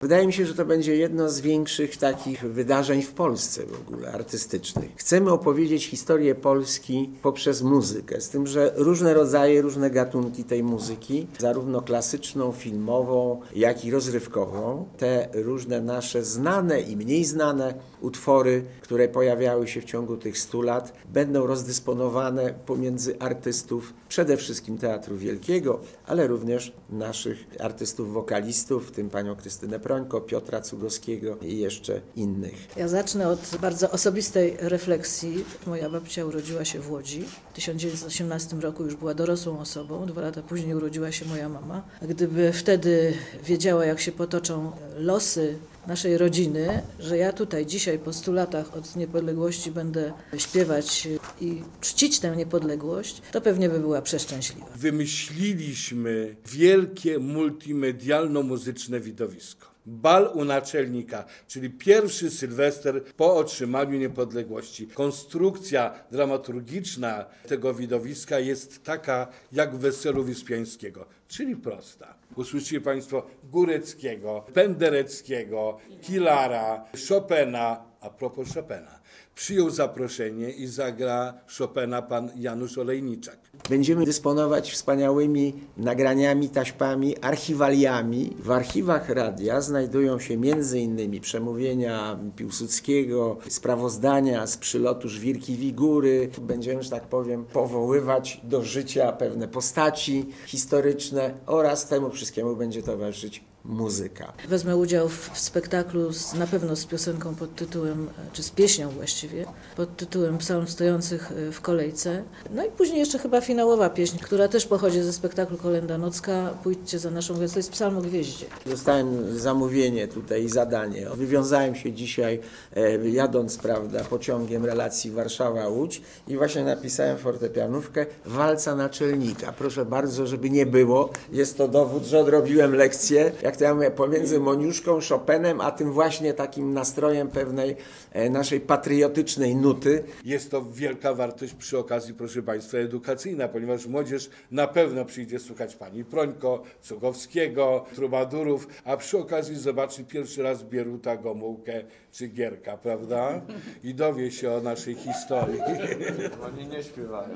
Wydaje mi się, że to będzie jedno z większych takich wydarzeń w Polsce w ogóle artystycznych. Chcemy opowiedzieć historię Polski poprzez muzykę, z tym, że różne rodzaje, różne gatunki tej muzyki, zarówno klasyczną, filmową, jak i rozrywkową, te różne nasze znane i mniej znane utwory, które pojawiały się w ciągu tych 100 lat, będą rozdysponowane pomiędzy artystów, przede wszystkim Teatru Wielkiego, ale również naszych artystów wokalistów, w tym panią Krystynę Prońko, Piotra Cugowskiego i jeszcze innych. Ja zacznę od bardzo osobistej refleksji. Moja babcia urodziła się w Łodzi. W 1918 roku już była dorosłą osobą. 2 lata później urodziła się moja mama. Gdyby wtedy wiedziała, jak się potoczą losy naszej rodziny, że ja tutaj dzisiaj po 100 latach od niepodległości będę śpiewać i czcić tę niepodległość, to pewnie by była przeszczęśliwa. Wymyśliliśmy wielkie multimedialno-muzyczne widowisko. Bal u naczelnika, czyli pierwszy Sylwester po otrzymaniu niepodległości. Konstrukcja dramaturgiczna tego widowiska jest taka jak w Weselu Wyspiańskiego, czyli prosta. Usłyszycie Państwo Góreckiego, Pendereckiego, Kilara, Chopina. A propos Chopina, przyjął zaproszenie i zagra Chopina pan Janusz Olejniczak. Będziemy dysponować wspaniałymi nagraniami, taśmami, archiwaliami. W archiwach radia znajdują się m.in. przemówienia Piłsudskiego, sprawozdania z przylotu Żwirki Wigury. Będziemy, że tak powiem, powoływać do życia pewne postaci historyczne oraz temu wszystkiemu będzie towarzyszyć muzyka. Wezmę udział w spektaklu na pewno z piosenką pod tytułem, czy z pieśnią właściwie, pod tytułem Psalm stojących w kolejce. No i później jeszcze chyba finałowa pieśń, która też pochodzi ze spektaklu Kolenda Nocka. Pójdźcie za naszą gwiazdą. To jest Psalm o gwieździe. Dostałem zamówienie tutaj i zadanie. Wywiązałem się dzisiaj jadąc, pociągiem relacji Warszawa-Łódź i właśnie napisałem fortepianówkę Walca Naczelnika. Proszę bardzo, żeby nie było. Jest to dowód, że odrobiłem lekcję. Jak to ja mówię, pomiędzy Moniuszką, Chopinem, a tym właśnie takim nastrojem pewnej naszej patriotycznej nuty. Jest to wielka wartość przy okazji, proszę Państwa, edukacyjna, ponieważ młodzież na pewno przyjdzie słuchać pani Prońko, Cugowskiego, Trubadurów, a przy okazji zobaczy pierwszy raz Bieruta, Gomułkę czy Gierka, prawda? I dowie się o naszej historii. Oni nie śpiewają.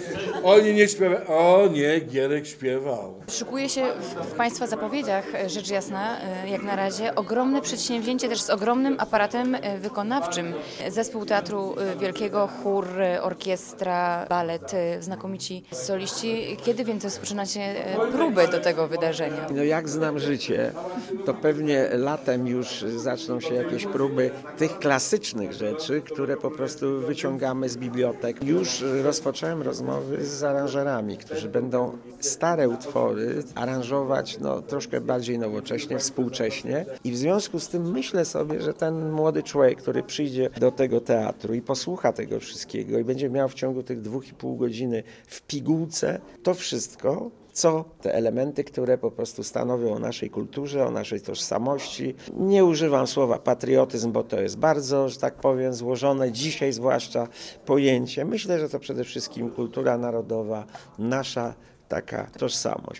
Oni nie śpiewają. O nie, Gierek śpiewał. Szykuje się w Państwa zapowiedziach, rzecz jasna, jak na razie, ogromne przedsięwzięcie też z ogromnym aparatem wykonawczym. Zespół Teatru Wielkiego, chór, orkiestra, balet, znakomici soliści. Kiedy więc rozpoczynacie próby do tego wydarzenia? No jak znam życie, to pewnie latem już zaczną się jakieś próby tych klasycznych rzeczy, które po prostu wyciągamy z bibliotek. Już rozpocząłem rozmowy z aranżerami, którzy będą stare utwory aranżować troszkę bardziej nowocześnie, współcześnie. I w związku z tym myślę sobie, że ten młody człowiek, który przyjdzie do tego teatru i posłucha tego wszystkiego i będzie miał w ciągu tych 2,5 godziny w pigułce to wszystko, co te elementy, które po prostu stanowią o naszej kulturze, o naszej tożsamości. Nie używam słowa patriotyzm, bo to jest bardzo, że tak powiem, złożone dzisiaj zwłaszcza pojęcie. Myślę, że to przede wszystkim kultura narodowa, nasza taka tożsamość.